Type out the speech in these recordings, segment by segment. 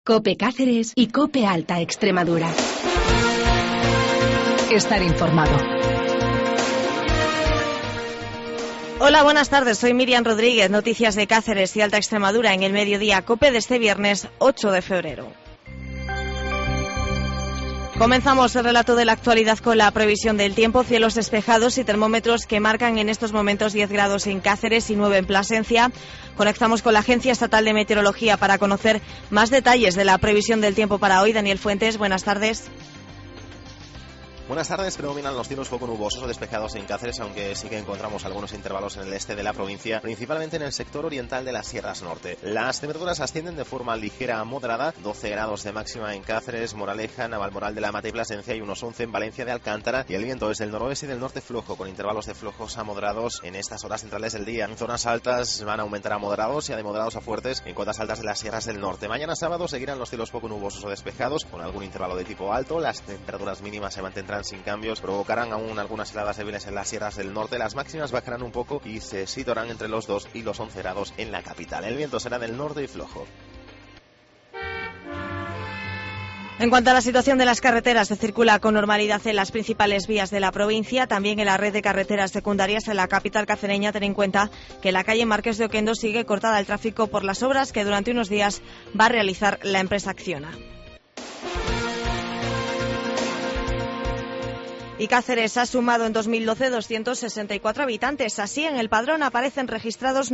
COPE Cáceres y COPE Alta Extremadura. Estar informado. Hola, buenas tardes. Soy Miriam Rodríguez. Noticias de Cáceres y Alta Extremadura en el mediodía COPE de este viernes 8 de febrero. Comenzamos el relato de la actualidad con la previsión del tiempo, cielos despejados y termómetros que marcan en estos momentos 10 grados en Cáceres y 9 en Plasencia. Conectamos con la Agencia Estatal de Meteorología para conocer más detalles de la previsión del tiempo para hoy. Daniel Fuentes, buenas tardes. Buenas tardes. Predominan los cielos poco nubosos o despejados en Cáceres, aunque sí que encontramos algunos intervalos en el este de la provincia, principalmente en el sector oriental de las Sierras Norte. Las temperaturas ascienden de forma ligera a moderada, 12 grados de máxima en Cáceres, Moraleja, Navalmoral de la Mata y Plasencia y unos 11 en Valencia de Alcántara, y el viento es del noroeste y del norte flojo, con intervalos de flojos a moderados en estas horas centrales del día. En zonas altas van a aumentar a moderados y a de moderados a fuertes en cotas altas de las sierras del norte. Mañana sábado seguirán los cielos poco nubosos o despejados, con algún intervalo de tipo alto. Las temperaturas mínimas se mantendrán sin cambios, provocarán aún algunas heladas débiles en las sierras del norte. Las máximas bajarán un poco y se situarán entre los 2 y los 11 grados en la capital. El viento será del norte y flojo. En cuanto a la situación de las carreteras, se circula con normalidad en las principales vías de la provincia, también en la red de carreteras secundarias en la capital cacereña. Ten en cuenta que la calle Marqués de Oquendo sigue cortada el tráfico por las obras que durante unos días va a realizar la empresa Acciona. Y Cáceres ha sumado en 2012 264 habitantes. Así, en el padrón aparecen registrados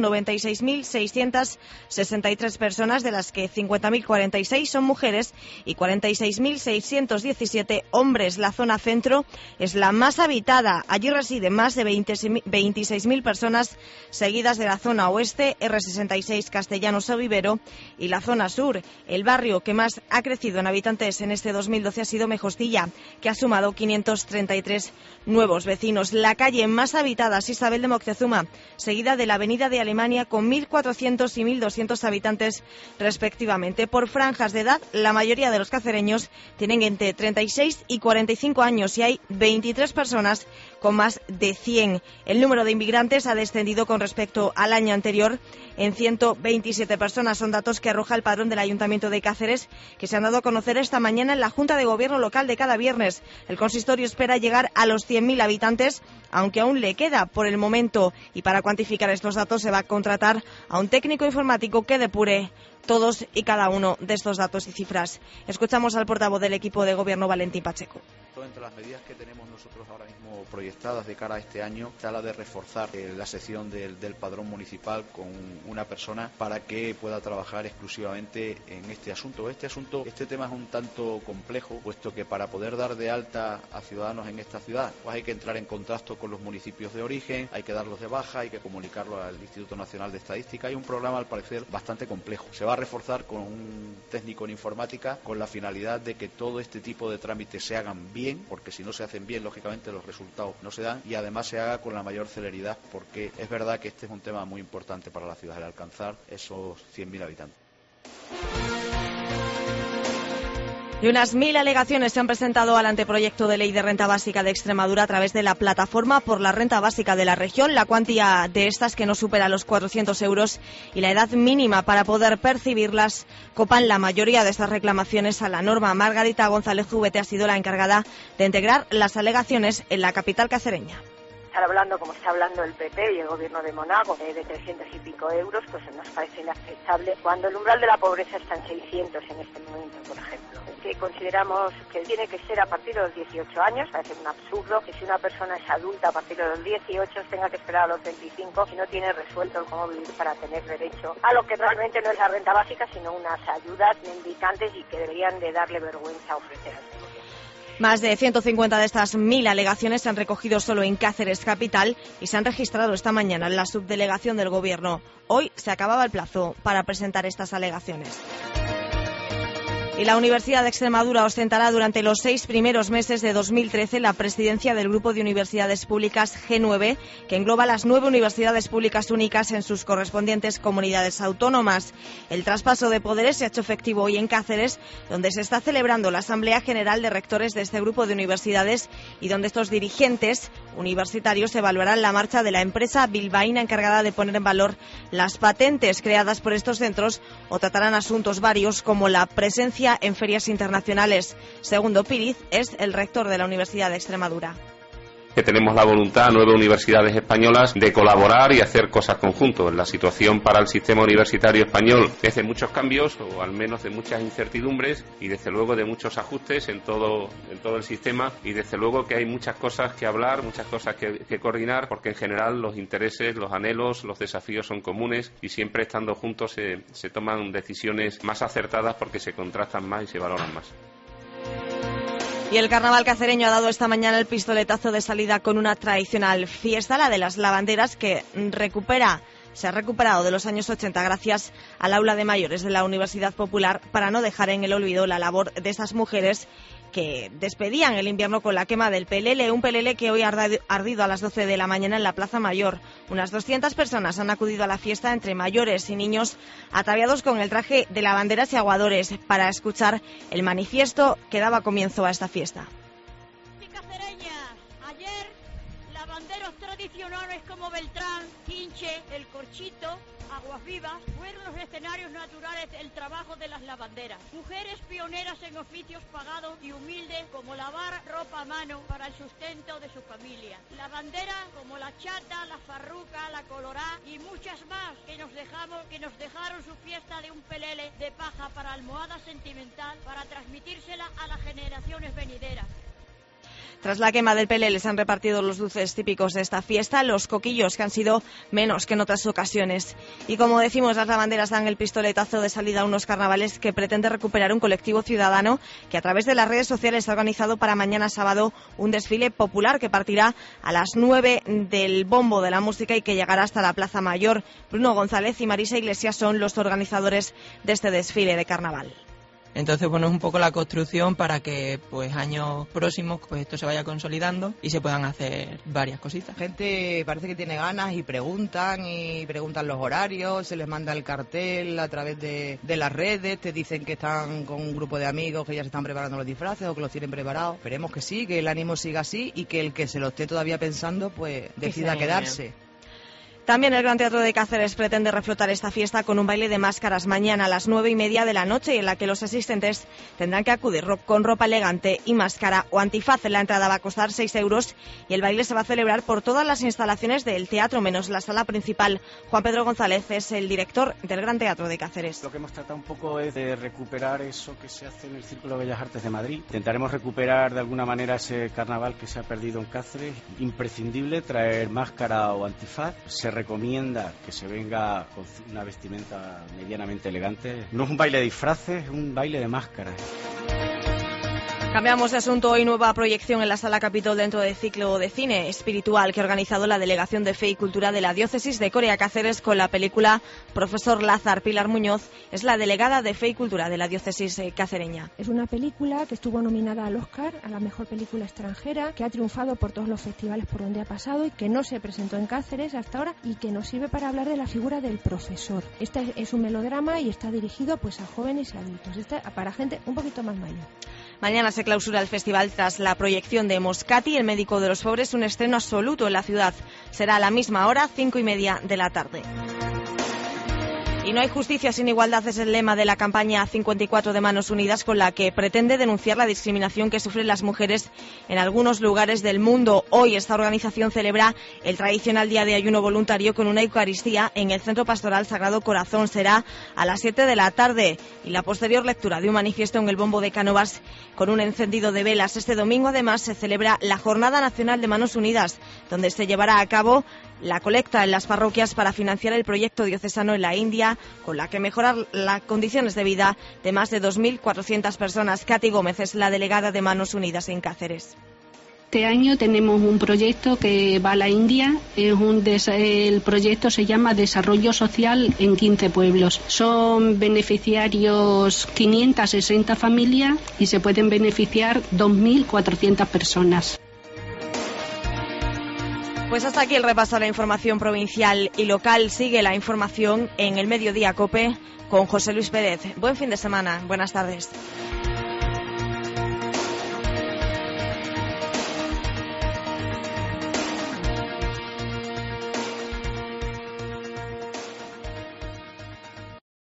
96.663 personas, de las que 50.046 son mujeres y 46.617 hombres. La zona centro es la más habitada. Allí residen más de 26.000 personas, seguidas de la zona oeste, R66 Castellanos o Vivero, y la zona sur. El barrio que más ha crecido en habitantes en este 2012 ha sido Mejostilla, que ha sumado 533 nuevos vecinos. La calle más habitada es Isabel de Moctezuma, seguida de la Avenida de Alemania, con 1.400 y 1.200 habitantes respectivamente. Por franjas de edad, la mayoría de los cacereños tienen entre 36 y 45 años y hay 23 personas con más de 100. El número de inmigrantes ha descendido con respecto al año anterior en 127 personas. Son datos que arroja el padrón del Ayuntamiento de Cáceres, que se han dado a conocer esta mañana en la Junta de Gobierno local de cada viernes. El consistorio espera llegar a los 100.000 habitantes, aunque aún le queda por el momento, y para cuantificar estos datos se va a contratar a un técnico informático que depure todos y cada uno de estos datos y cifras. Escuchamos al portavoz del equipo de gobierno, Valentín Pacheco. Entre las medidas que tenemos nosotros ahora mismo proyectadas de cara a este año está la de reforzar la sección del padrón municipal con una persona para que pueda trabajar exclusivamente en este asunto. Este tema es un tanto complejo, puesto que para poder dar de alta a ciudadanos en esta ciudad, pues hay que entrar en contacto con los municipios de origen, hay que darlos de baja, hay que comunicarlo al Instituto Nacional de Estadística. Hay un programa, al parecer, bastante complejo. Se va a reforzar con un técnico en informática con la finalidad de que todo este tipo de trámites se hagan bien, porque si no se hacen bien, lógicamente los resultados no se dan, y además se haga con la mayor celeridad, porque es verdad que este es un tema muy importante para la ciudad, el alcanzar esos 100.000 habitantes. Y unas 1.000 alegaciones se han presentado al anteproyecto de ley de renta básica de Extremadura a través de la plataforma por la renta básica de la región. La cuantía de estas, que no supera los 400 euros, y la edad mínima para poder percibirlas copan la mayoría de estas reclamaciones a la norma. Margarita González Zubete ha sido la encargada de integrar las alegaciones en la capital cacereña. Hablando como está hablando el PP y el gobierno de Monago de 300 y pico euros, pues nos parece inaceptable cuando el umbral de la pobreza está en 600 en este momento, por ejemplo. Que consideramos que tiene que ser a partir de los 18 años, parece un absurdo que si una persona es adulta a partir de los 18 tenga que esperar a los 25 si no tiene resuelto el cómo vivir para tener derecho a lo que realmente no es la renta básica, sino unas ayudas mendicantes y que deberían de darle vergüenza ofrecer a este gobierno. Más de 150 de estas 1.000 alegaciones se han recogido solo en Cáceres capital y se han registrado esta mañana en la subdelegación del Gobierno. Hoy se acababa el plazo para presentar estas alegaciones. Y la Universidad de Extremadura ostentará durante los 6 primeros meses de 2013 la presidencia del Grupo de Universidades Públicas G9, que engloba las 9 universidades públicas únicas en sus correspondientes comunidades autónomas. El traspaso de poderes se ha hecho efectivo hoy en Cáceres, donde se está celebrando la Asamblea General de Rectores de este grupo de universidades y donde estos dirigentes universitarios evaluarán la marcha de la empresa bilbaína encargada de poner en valor las patentes creadas por estos centros o tratarán asuntos varios como la presencia en ferias internacionales. Segundo Píriz, es el rector de la Universidad de Extremadura. Que tenemos la voluntad, 9 universidades españolas, de colaborar y hacer cosas conjuntos. La situación para el sistema universitario español es de muchos cambios, o al menos de muchas incertidumbres, y desde luego de muchos ajustes en todo el sistema, y desde luego que hay muchas cosas que hablar, muchas cosas que coordinar, porque en general los intereses, los anhelos, los desafíos son comunes, y siempre estando juntos se toman decisiones más acertadas porque se contrastan más y se valoran más. Y el carnaval cacereño ha dado esta mañana el pistoletazo de salida con una tradicional fiesta, la de las lavanderas, que se ha recuperado de los años 80 gracias al aula de mayores de la Universidad Popular, para no dejar en el olvido la labor de esas mujeres que despedían el invierno con la quema del pelele, un pelele que hoy ha ardido a las 12 de la mañana en la Plaza Mayor. Unas 200 personas han acudido a la fiesta, entre mayores y niños, ataviados con el traje de lavanderas y aguadores, para escuchar el manifiesto que daba comienzo a esta fiesta. Ayer, lavanderos tradicionales como Beltrán, Quinche, El Corchito, Aguas Vivas, fueron los escenarios naturales del trabajo de las lavanderas. Mujeres pioneras en oficios pagados y humildes como lavar ropa a mano para el sustento de su familia. Lavanderas como la Chata, la Farruca, la Colorá y muchas más que nos dejaron su fiesta de un pelele de paja para almohada sentimental, para transmitírsela a las generaciones venideras. Tras la quema del pelele se han repartido los dulces típicos de esta fiesta, los coquillos, que han sido menos que en otras ocasiones. Y como decimos, las lavanderas dan el pistoletazo de salida a unos carnavales que pretende recuperar un colectivo ciudadano que a través de las redes sociales ha organizado para mañana sábado un desfile popular que partirá a las 9 del bombo de la música y que llegará hasta la Plaza Mayor. Bruno González y Marisa Iglesias son los organizadores de este desfile de carnaval. Entonces, bueno, es un poco la construcción para que pues años próximos pues esto se vaya consolidando y se puedan hacer varias cositas. Gente parece que tiene ganas y preguntan los horarios, se les manda el cartel a través de las redes, te dicen que están con un grupo de amigos que ya se están preparando los disfraces o que los tienen preparados. Esperemos que sí, que el ánimo siga así y que el que se lo esté todavía pensando pues decida quedarse. También el Gran Teatro de Cáceres pretende reflotar esta fiesta con un baile de máscaras mañana a las 9:30 de la noche, en la que los asistentes tendrán que acudir con ropa elegante y máscara o antifaz. La entrada va a costar 6 euros y el baile se va a celebrar por todas las instalaciones del teatro, menos la sala principal. Juan Pedro González es el director del Gran Teatro de Cáceres. Lo que hemos tratado un poco es de recuperar eso que se hace en el Círculo de Bellas Artes de Madrid. Intentaremos recuperar de alguna manera ese carnaval que se ha perdido en Cáceres. Imprescindible traer máscara o antifaz. Se recomienda que se venga con una vestimenta medianamente elegante. No es un baile de disfraces, es un baile de máscaras. Cambiamos de asunto. Hoy nueva proyección en la Sala Capitol dentro del ciclo de cine espiritual que ha organizado la Delegación de Fe y Cultura de la Diócesis de Coria Cáceres con la película Profesor Lázaro. Pilar Muñoz es la delegada de Fe y Cultura de la Diócesis cacereña. Es una película que estuvo nominada al Oscar a la mejor película extranjera, que ha triunfado por todos los festivales por donde ha pasado y que no se presentó en Cáceres hasta ahora y que nos sirve para hablar de la figura del profesor. Este es un melodrama y está dirigido pues a jóvenes y adultos, para gente un poquito más mayor. Mañana se clausura el festival tras la proyección de Moscati, el médico de los pobres, un estreno absoluto en la ciudad. Será a la misma hora, 5:30 de la tarde. Y no hay justicia sin igualdad es el lema de la campaña 54 de Manos Unidas, con la que pretende denunciar la discriminación que sufren las mujeres en algunos lugares del mundo. Hoy esta organización celebra el tradicional día de ayuno voluntario con una Eucaristía en el Centro Pastoral Sagrado Corazón. Será a las 7 de la tarde y la posterior lectura de un manifiesto en el Bombo de Cánovas con un encendido de velas. Este domingo además se celebra la Jornada Nacional de Manos Unidas, donde se llevará a cabo la colecta en las parroquias para financiar el proyecto diocesano en la India, con la que mejorar las condiciones de vida de más de 2.400 personas. Katy Gómez es la delegada de Manos Unidas en Cáceres. Este año tenemos un proyecto que va a la India. El proyecto se llama Desarrollo Social en 15 pueblos. Son beneficiarios 560 familias y se pueden beneficiar 2.400 personas. Pues hasta aquí el repaso a la información provincial y local. Sigue la información en el Mediodía COPE con José Luis Pérez. Buen fin de semana. Buenas tardes.